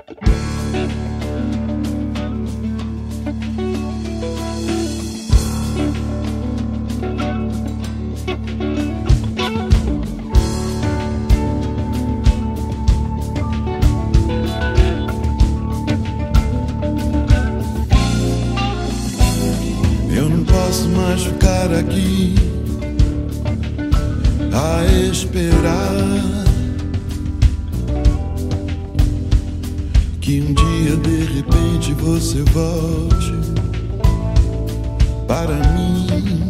Eu não posso mais ficar aqui a esperar que um dia de repente você volte para mim.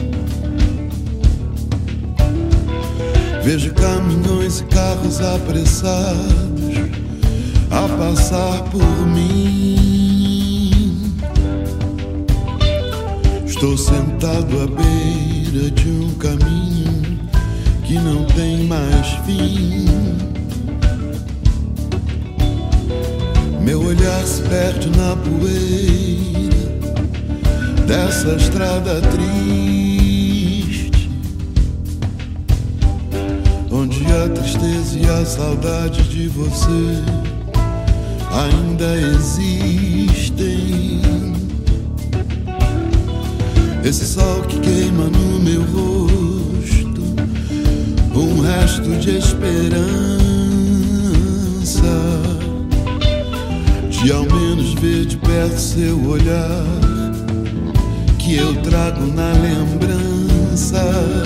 Vejo caminhões e carros apressados a passar por mim. Estou sentado à beira de um caminho que não tem mais fim. Meu olhar se perde na poeira dessa estrada triste, onde a tristeza e a saudade de você ainda existem. Esse sol que queima no meu rosto, um resto de esperança, de ao menos ver de perto seu olhar, que eu trago na lembrança.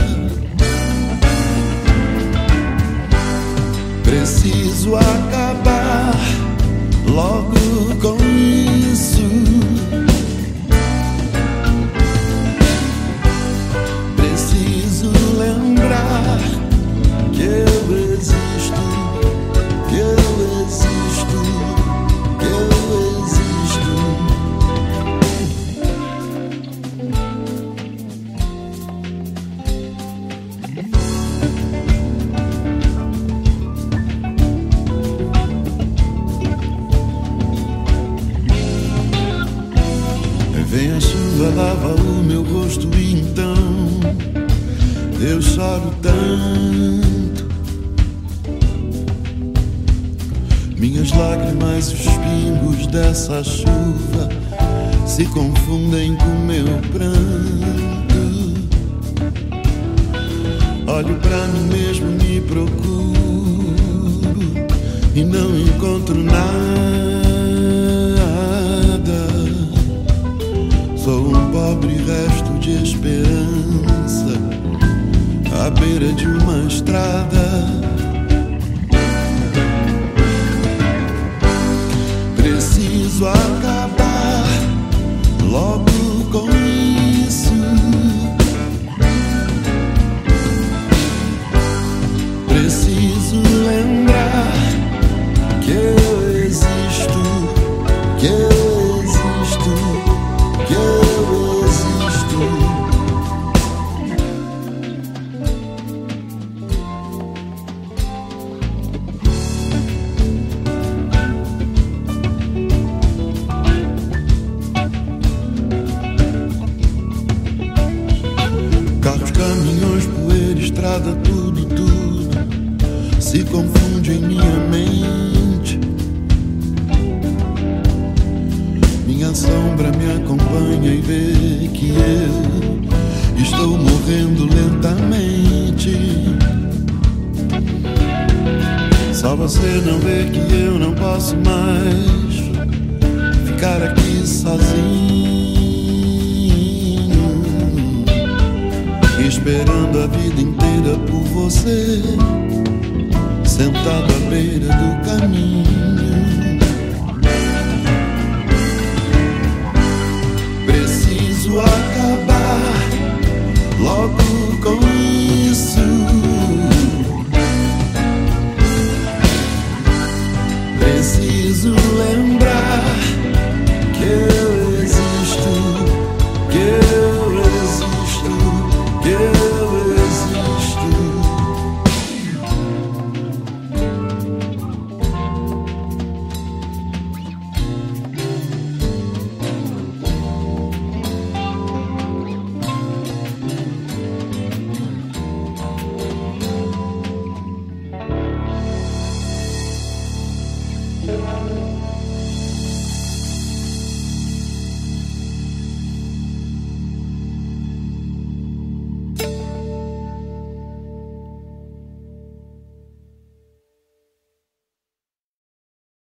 Preciso acabar logo com isso. Preciso lembrar que eu existo, que eu existo, que eu existo. Vem a chuva, lava o meu rosto e então eu choro tanto. Minhas lágrimas e os pingos dessa chuva se confundem com meu pranto. Olho pra mim mesmo, me procuro e não encontro nada. Sou um pobre resto de esperança à beira de uma estrada. Preciso acabar logo com isso. Preciso lembrar que eu existo, que eu existo, que eu existo. Carros, caminhões, poeira, estrada, tudo, tudo se confunde em minha mente. Minha sombra me acompanha e vê que eu estou morrendo lentamente. Só você não vê que eu não posso mais ficar aqui sozinho, esperando a vida inteira por você, sentado à beira do caminho. Preciso acabar logo com isso. Preciso lembrar que eu existo, que eu existo, que eu existo.